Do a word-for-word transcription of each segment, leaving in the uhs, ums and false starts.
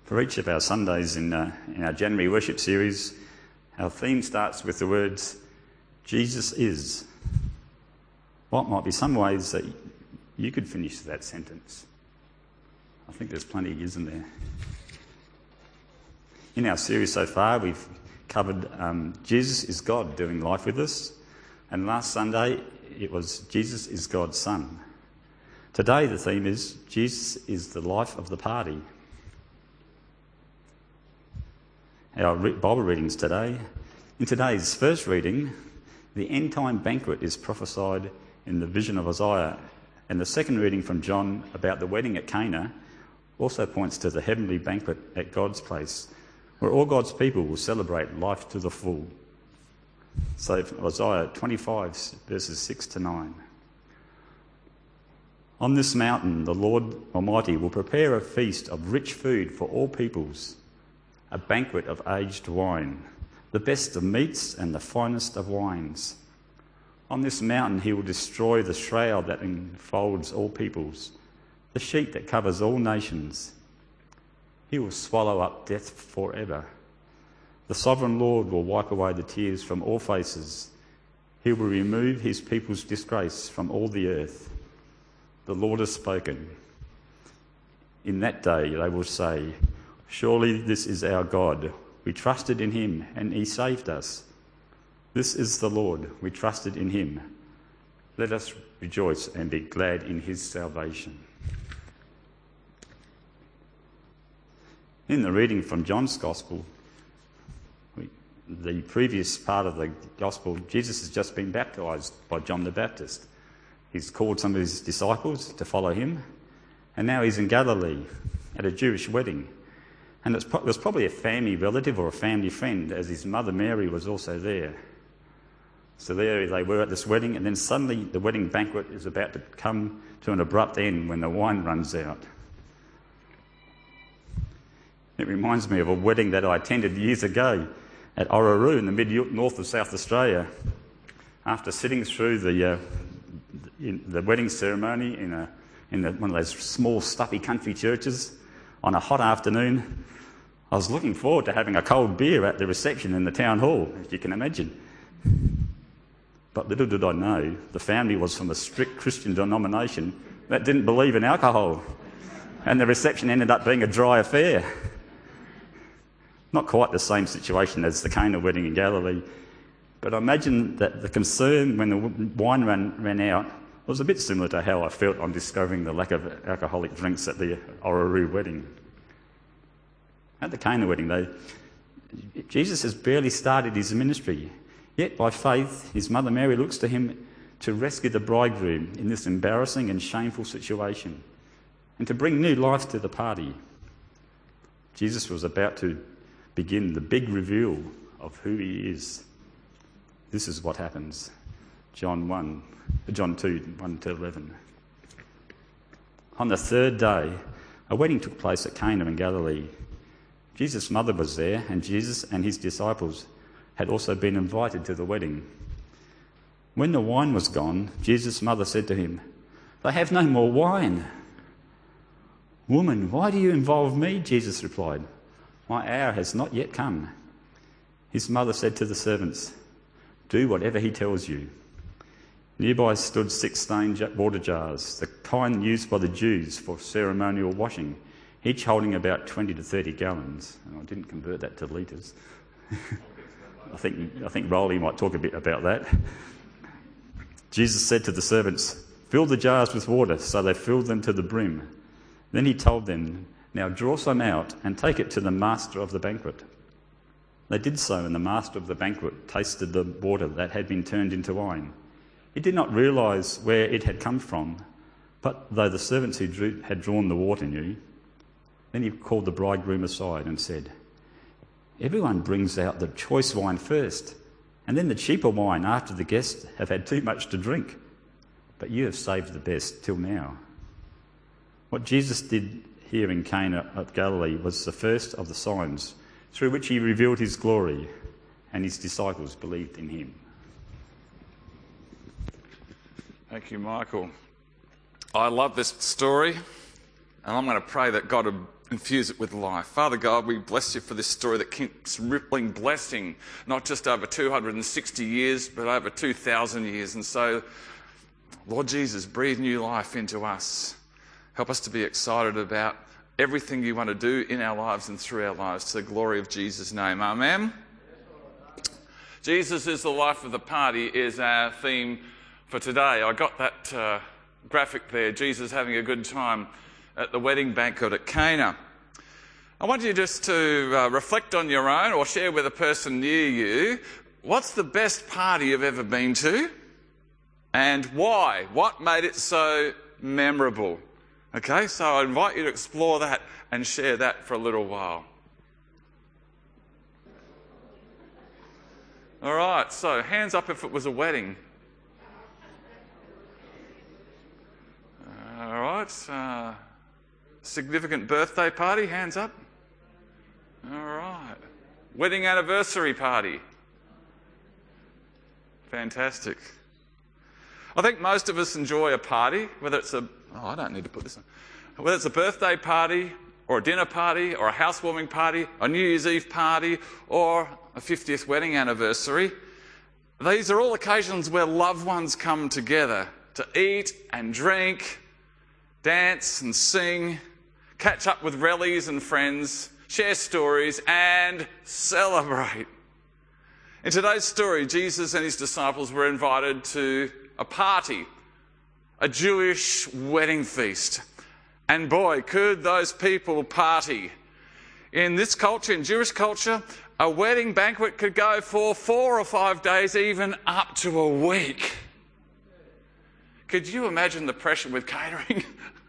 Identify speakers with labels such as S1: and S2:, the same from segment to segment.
S1: For each of our Sundays in, uh, in our January worship series, our theme starts with the words, Jesus is. What might be some ways that you could finish that sentence? I think there's plenty, isn't there? In our series so far, we've covered um, Jesus is God doing life with us. And last Sunday, it was Jesus is God's Son. Today, the theme is Jesus is the life of the party. Our Bible readings today. In today's first reading, the end-time banquet is prophesied in the vision of Isaiah, and the second reading from John about the wedding at Cana also points to the heavenly banquet at God's place, where all God's people will celebrate life to the full. So Isaiah twenty-five, verses six to nine. On this mountain, the Lord Almighty will prepare a feast of rich food for all peoples, a banquet of aged wine, the best of meats and the finest of wines. On this mountain he will destroy the shroud that enfolds all peoples, the sheet that covers all nations. He will swallow up death forever. The sovereign Lord will wipe away the tears from all faces. He will remove his people's disgrace from all the earth. The Lord has spoken. In that day they will say, surely this is our God. We trusted in him and he saved us. This is the Lord. We trusted in him. Let us rejoice and be glad in his salvation. In the reading from John's Gospel, we, the previous part of the Gospel, Jesus has just been baptised by John the Baptist. He's called some of his disciples to follow him, and now he's in Galilee at a Jewish wedding. And it was probably a family relative or a family friend, as his mother Mary was also there. So there they were at this wedding, and then suddenly the wedding banquet is about to come to an abrupt end when the wine runs out. It reminds me of a wedding that I attended years ago at Orroroo in the mid-north of South Australia. After sitting through the uh, in the wedding ceremony in, a, in a, one of those small, stuffy country churches on a hot afternoon, I was looking forward to having a cold beer at the reception in the town hall, as you can imagine. But little did I know, the family was from a strict Christian denomination that didn't believe in alcohol. And the reception ended up being a dry affair. Not quite the same situation as the Cana wedding in Galilee, but I imagine that the concern when the wine ran, ran out was a bit similar to how I felt on discovering the lack of alcoholic drinks at the Orroroo wedding. At the Cana wedding, though, Jesus has barely started his ministry. Yet, by faith, his mother Mary looks to him to rescue the bridegroom in this embarrassing and shameful situation and to bring new life to the party. Jesus was about to begin the big reveal of who he is. This is what happens. John one, John two, one to eleven. On the third day, a wedding took place at Cana in Galilee. Jesus' mother was there, and Jesus and his disciples had also been invited to the wedding. When the wine was gone, Jesus' mother said to him, "They have no more wine." "Woman, why do you involve me?" Jesus replied. "My hour has not yet come." His mother said to the servants, "Do whatever he tells you." Nearby stood six stained water jars, the kind used by the Jews for ceremonial washing, each holding about twenty to thirty gallons. And I didn't convert that to litres. I think I think Rolly might talk a bit about that. Jesus said to the servants, "Fill the jars with water," so they filled them to the brim. Then he told them, "Now draw some out and take it to the master of the banquet." They did so, and the master of the banquet tasted the water that had been turned into wine. He did not realise where it had come from, but though the servants who drew, had drawn the water knew, then he called the bridegroom aside and said, "Everyone brings out the choice wine first, and then the cheaper wine after the guests have had too much to drink. But you have saved the best till now." What Jesus did here in Cana of Galilee was the first of the signs through which he revealed his glory, and his disciples believed in him.
S2: Thank you, Michael. I love this story, and I'm going to pray that God would infuse it with life. Father God, we bless you for this story that keeps rippling blessing, not just over two hundred sixty years, but over two thousand years. And so, Lord Jesus, breathe new life into us. Help us to be excited about everything you want to do in our lives and through our lives, to the glory of Jesus' name. Amen. Jesus is the life of the party is our theme for today. I got that uh, graphic there, Jesus having a good time at the wedding banquet at Cana. I want you just to uh, reflect on your own or share with a person near you, what's the best party you've ever been to and why? What made it so memorable? Okay, so I invite you to explore that and share that for a little while. All right, so hands up if it was a wedding. All right, uh, significant birthday party, hands up. All right, wedding anniversary party. Fantastic. I think most of us enjoy a party, whether it's a, oh, I don't need to put this on, whether it's a birthday party or a dinner party or a housewarming party, a New Year's Eve party or a fiftieth wedding anniversary. These are all occasions where loved ones come together to eat and drink, dance and sing, catch up with rellies and friends, share stories and celebrate. In today's story, Jesus and his disciples were invited to a party, a Jewish wedding feast. And boy, could those people party. In this culture, in Jewish culture, a wedding banquet could go for four or five days, even up to a week. Could you imagine the pressure with catering?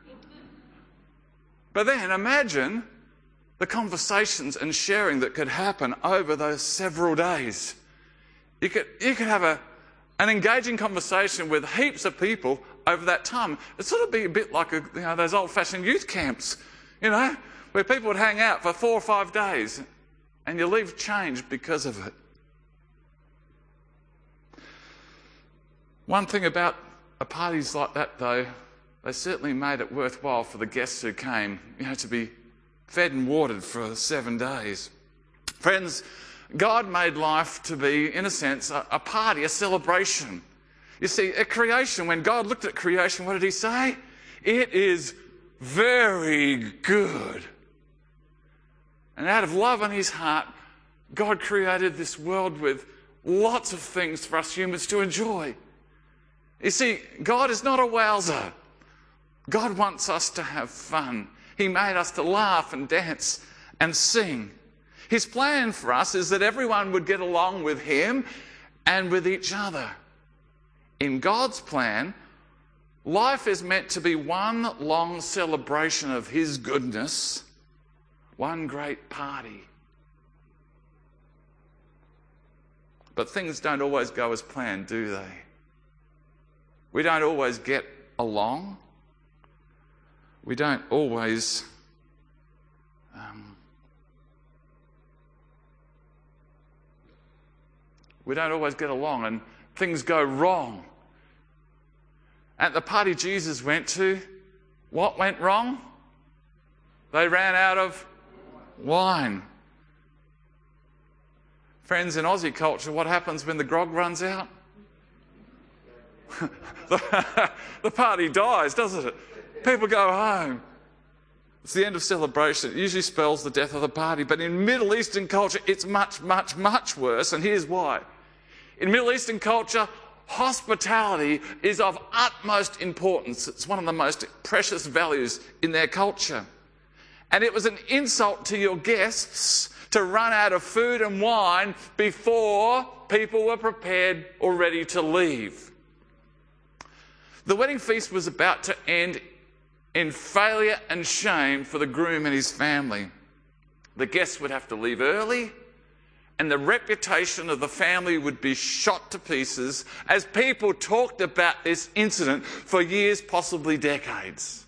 S2: But then imagine the conversations and sharing that could happen over those several days. You could, you could have a, an engaging conversation with heaps of people over that time. It'd sort of be a bit like a, you know, those old-fashioned youth camps, you know, where people would hang out for four or five days and you leave changed because of it. One thing about a parties like that, though, they certainly made it worthwhile for the guests who came, you know, to be fed and watered for seven days. Friends, God made life to be, in a sense, a, a party, a celebration. You see, at creation, when God looked at creation, what did he say? It is very good. And out of love in his heart, God created this world with lots of things for us humans to enjoy. You see, God is not a wowser. God wants us to have fun. He made us to laugh and dance and sing. His plan for us is that everyone would get along with him and with each other. In God's plan, life is meant to be one long celebration of his goodness, one great party. But things don't always go as planned, do they? We don't always get along. We don't always um, we don't always get along, and things go wrong. At the party Jesus went to, what went wrong? They ran out of wine. Friends, in Aussie culture, what happens when the grog runs out? the, the party dies, doesn't it? People go home. It's the end of celebration. It usually spells the death of the party. But in Middle Eastern culture, it's much, much, much worse. And here's why. In Middle Eastern culture, hospitality is of utmost importance. It's one of the most precious values in their culture. And it was an insult to your guests to run out of food and wine before people were prepared or ready to leave. The wedding feast was about to end in failure and shame for the groom and his family. The guests would have to leave early, and the reputation of the family would be shot to pieces as people talked about this incident for years, possibly decades.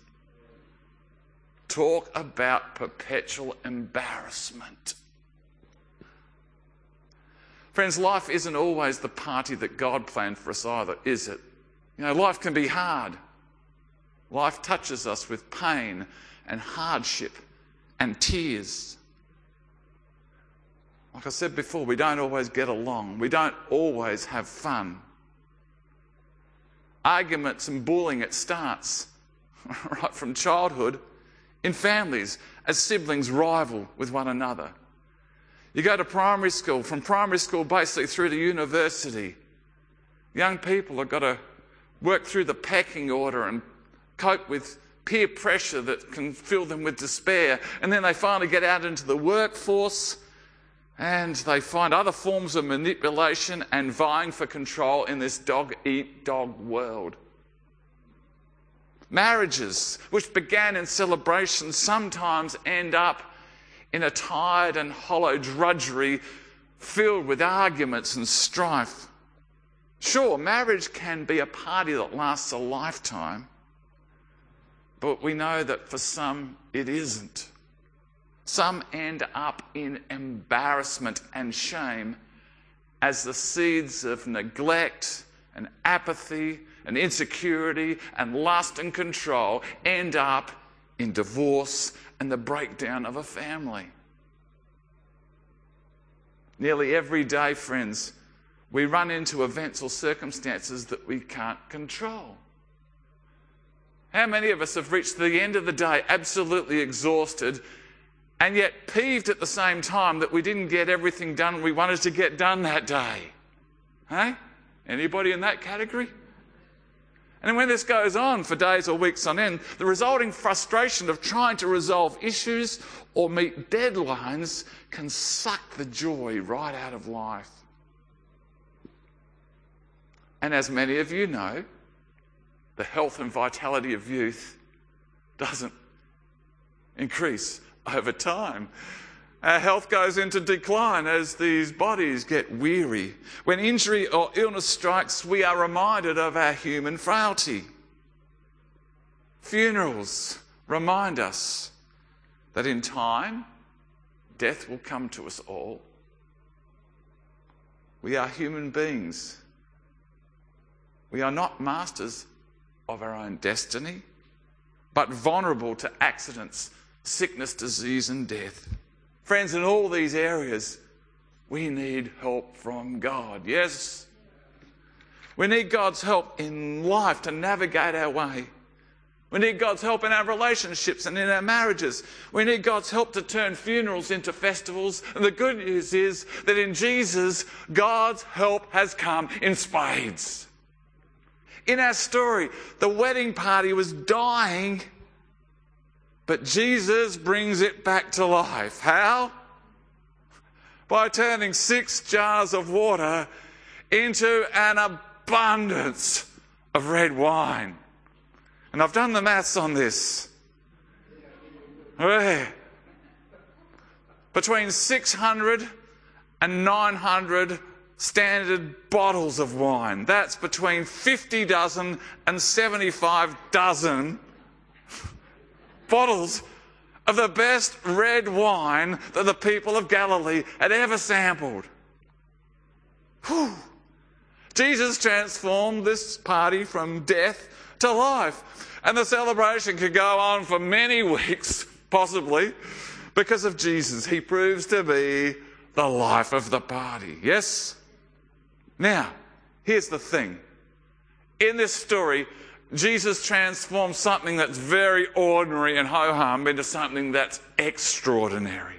S2: Talk about perpetual embarrassment. Friends, life isn't always the party that God planned for us either, is it? You know, life can be hard. Life touches us with pain and hardship and tears. Like I said before, we don't always get along. We don't always have fun. Arguments and bullying, it starts right from childhood in families as siblings rival with one another. You go to primary school, from primary school basically through to university. Young people have got to work through the pecking order and cope with peer pressure that can fill them with despair. And then they finally get out into the workforce and they find other forms of manipulation and vying for control in this dog-eat-dog world. Marriages, which began in celebration, sometimes end up in a tired and hollow drudgery filled with arguments and strife. Sure, marriage can be a party that lasts a lifetime, but we know that for some it isn't. Some end up in embarrassment and shame as the seeds of neglect and apathy and insecurity and lust and control end up in divorce and the breakdown of a family. Nearly every day, friends, we run into events or circumstances that we can't control. How many of us have reached the end of the day absolutely exhausted and yet peeved at the same time that we didn't get everything done we wanted to get done that day? Hey? Anybody in that category? And when this goes on for days or weeks on end, the resulting frustration of trying to resolve issues or meet deadlines can suck the joy right out of life. And as many of you know, the health and vitality of youth doesn't increase over time. Our health goes into decline as these bodies get weary. When injury or illness strikes, we are reminded of our human frailty. Funerals remind us that in time, death will come to us all. We are human beings. We are not masters of our own destiny, but vulnerable to accidents, sickness, disease, and death. Friends, in all these areas, we need help from God. Yes? We need God's help in life to navigate our way. We need God's help in our relationships and in our marriages. We need God's help to turn funerals into festivals. And the good news is that in Jesus, God's help has come in spades. In our story, the wedding party was dying, but Jesus brings it back to life. How? By turning six jars of water into an abundance of red wine. And I've done the maths on this. Between six hundred and nine hundred standard bottles of wine. That's between fifty dozen and seventy-five dozen bottles of the best red wine that the people of Galilee had ever sampled. Whew. Jesus transformed this party from death to life. And the celebration could go on for many weeks, possibly, because of Jesus. He proves to be the life of the party. Yes? Now, here's the thing. In this story, Jesus transforms something that's very ordinary and ho-hum into something that's extraordinary.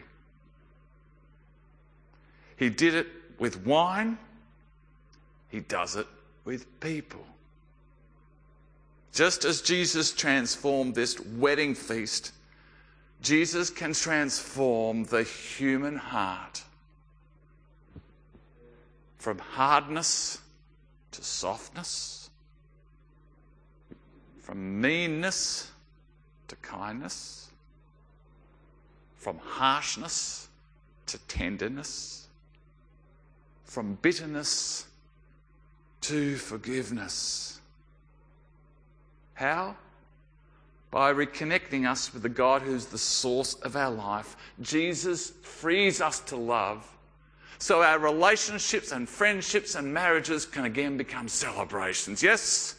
S2: He did it with wine. He does it with people. Just as Jesus transformed this wedding feast, Jesus can transform the human heart from hardness to softness, from meanness to kindness, from harshness to tenderness, from bitterness to forgiveness. How? By reconnecting us with the God who's the source of our life. Jesus frees us to love, so our relationships and friendships and marriages can again become celebrations. Yes?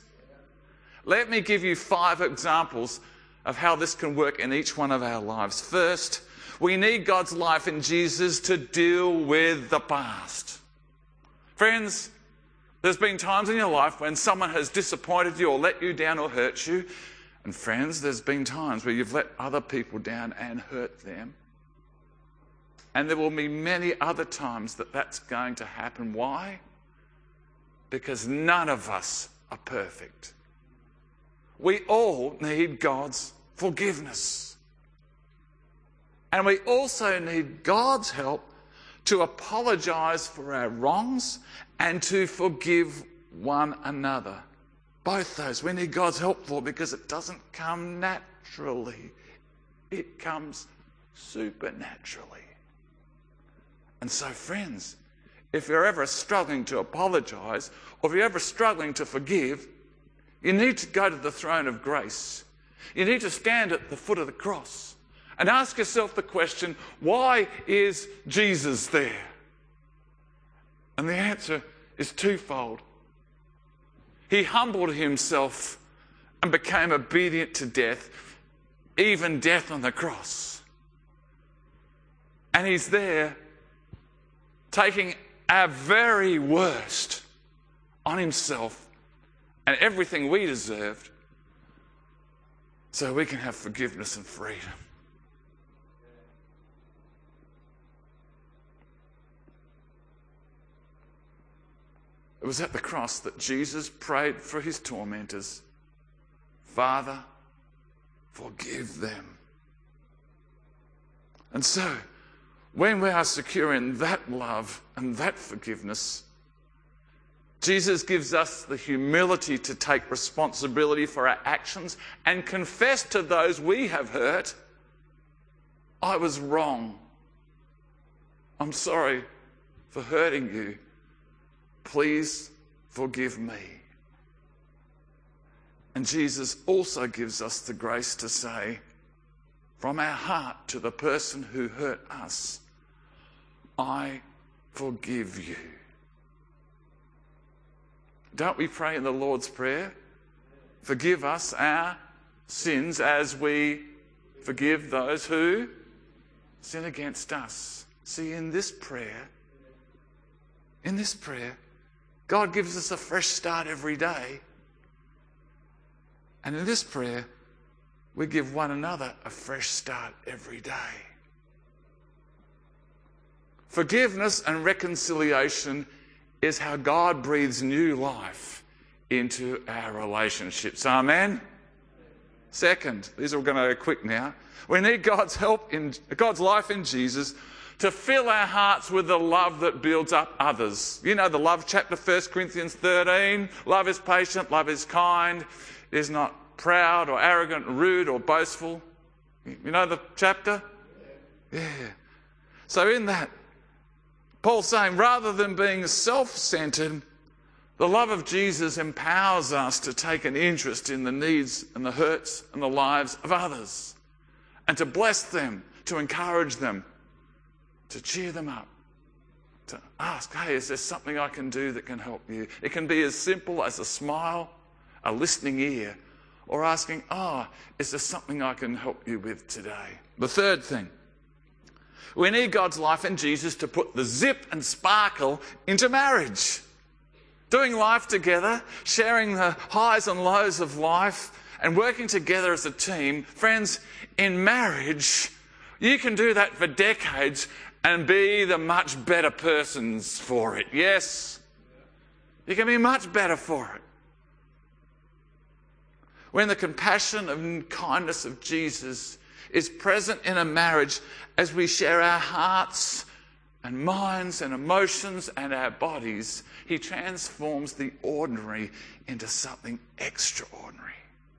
S2: Let me give you five examples of how this can work in each one of our lives. First, We need God's life in Jesus to deal with the past. Friends, there's been times in your life when someone has disappointed you or let you down or hurt you. And friends, there's been times where you've let other people down and hurt them. And there will be many other times that that's going to happen. Why? Because none of us are perfect. We all need God's forgiveness. And we also need God's help to apologise for our wrongs and to forgive one another. Both those we need God's help for, because it doesn't come naturally. It comes supernaturally. And so, friends, if you're ever struggling to apologise, or if you're ever struggling to forgive, you need to go to the throne of grace. You need to stand at the foot of the cross and ask yourself the question, why is Jesus there? And the answer is twofold. He humbled himself and became obedient to death, even death on the cross. And he's there taking our very worst on himself and everything we deserved, so we can have forgiveness and freedom. It was at the cross that Jesus prayed for his tormentors, Father, forgive them. And so, when we are secure in that love and that forgiveness, Jesus gives us the humility to take responsibility for our actions and confess to those we have hurt, I was wrong. I'm sorry for hurting you. Please forgive me. And Jesus also gives us the grace to say, from our heart to the person who hurt us, I forgive you. Don't we pray in the Lord's Prayer? Forgive us our sins as we forgive those who sin against us. See, in this prayer, in this prayer, God gives us a fresh start every day. And in this prayer, we give one another a fresh start every day. Forgiveness and reconciliation is how God breathes new life into our relationships. Amen? Second, these are going to go quick now. We need God's help in God's life in Jesus to fill our hearts with the love that builds up others. You know the love chapter, First Corinthians thirteen. Love is patient, love is kind, is not proud or arrogant, rude or boastful. You know the chapter? Yeah. So in that, Paul's saying, rather than being self-centered, the love of Jesus empowers us to take an interest in the needs and the hurts and the lives of others, and to bless them, to encourage them, to cheer them up, to ask, hey, is there something I can do that can help you? It can be as simple as a smile, a listening ear, or asking, oh, is there something I can help you with today? The third thing, we need God's life in Jesus to put the zip and sparkle into marriage. Doing life together, sharing the highs and lows of life, and working together as a team. Friends, in marriage, you can do that for decades and be the much better persons for it. Yes? You can be much better for it. When the compassion and kindness of Jesus is present in a marriage as we share our hearts and minds and emotions and our bodies, he transforms the ordinary into something extraordinary.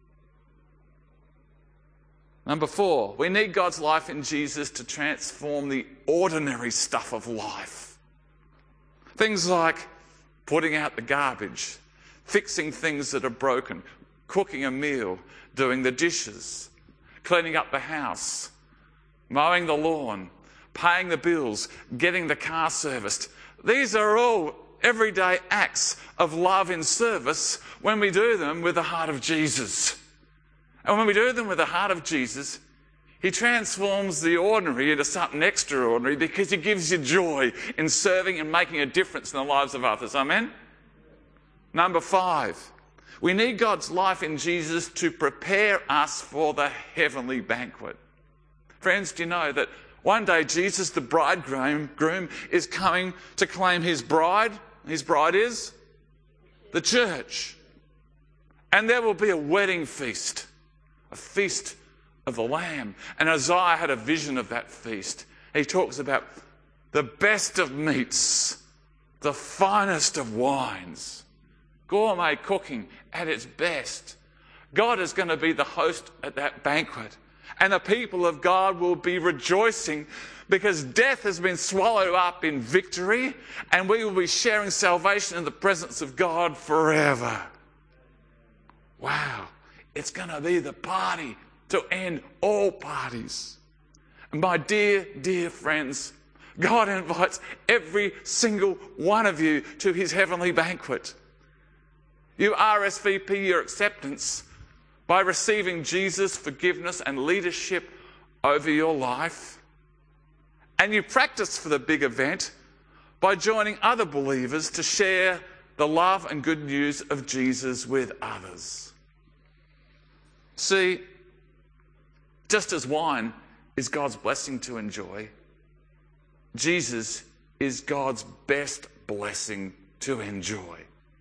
S2: Number four, we need God's life in Jesus to transform the ordinary stuff of life. Things like putting out the garbage, fixing things that are broken, cooking a meal, doing the dishes, cleaning up the house, mowing the lawn, paying the bills, getting the car serviced. These are all everyday acts of love in service when we do them with the heart of Jesus. And when we do them with the heart of Jesus, He transforms the ordinary into something extraordinary because he gives you joy in serving and making a difference in the lives of others. Amen? Number five, we need God's life in Jesus to prepare us for the heavenly banquet. Friends, do you know that one day Jesus, the bridegroom, groom, is coming to claim his bride? His bride is the church. And there will be a wedding feast, a feast of the Lamb. And Isaiah had a vision of that feast. He talks about the best of meats, the finest of wines, gourmet cooking at its best. God is going to be the host at that banquet. And the people of God will be rejoicing because death has been swallowed up in victory, and we will be sharing salvation in the presence of God forever. Wow, it's going to be the party to end all parties. And my dear, dear friends, God invites every single one of you to his heavenly banquet. You R S V P your acceptance by receiving Jesus' forgiveness and leadership over your life. And you practice for the big event by joining other believers to share the love and good news of Jesus with others. See, just as wine is God's blessing to enjoy, Jesus is God's best blessing to enjoy.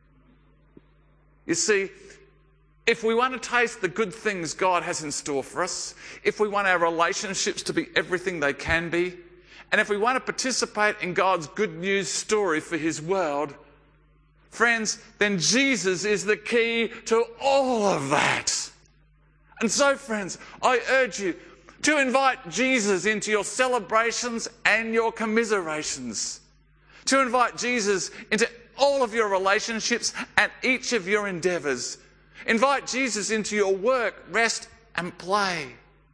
S2: You see, if we want to taste the good things God has in store for us, if we want our relationships to be everything they can be, and if we want to participate in God's good news story for his world, friends, then Jesus is the key to all of that. And so, friends, I urge you to invite Jesus into your celebrations and your commiserations, to invite Jesus into all of your relationships and each of your endeavours. Invite Jesus into your work, rest and play.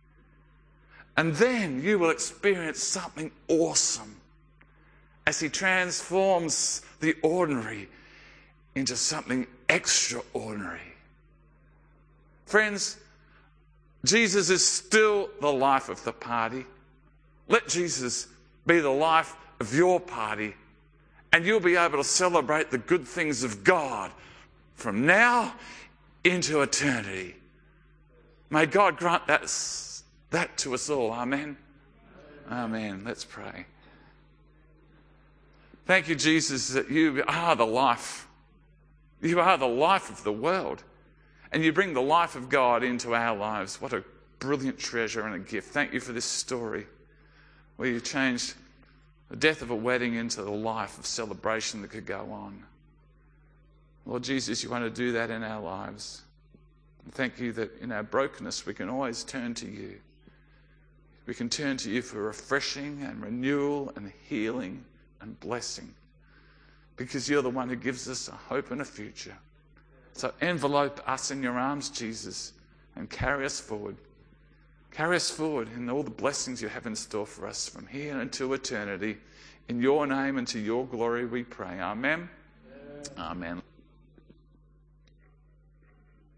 S2: And then you will experience something awesome as he transforms the ordinary into something extraordinary. Friends, Jesus is still the life of the party. Let Jesus be the life of your party, and you'll be able to celebrate the good things of God from now into eternity. May God grant that, that to us all. Amen. Amen. Let's pray. Thank you, Jesus, that you are the life. You are the life of the world. And you bring the life of God into our lives. What a brilliant treasure and a gift. Thank you for this story where you changed the death of a wedding into the life of celebration that could go on. Lord Jesus, you want to do that in our lives. And thank you that in our brokenness we can always turn to you. We can turn to you for refreshing and renewal and healing and blessing, because you're the one who gives us a hope and a future. So envelope us in your arms, Jesus, and carry us forward. Carry us forward in all the blessings you have in store for us from here until eternity. In your name and to your glory we pray. Amen. Amen. Amen.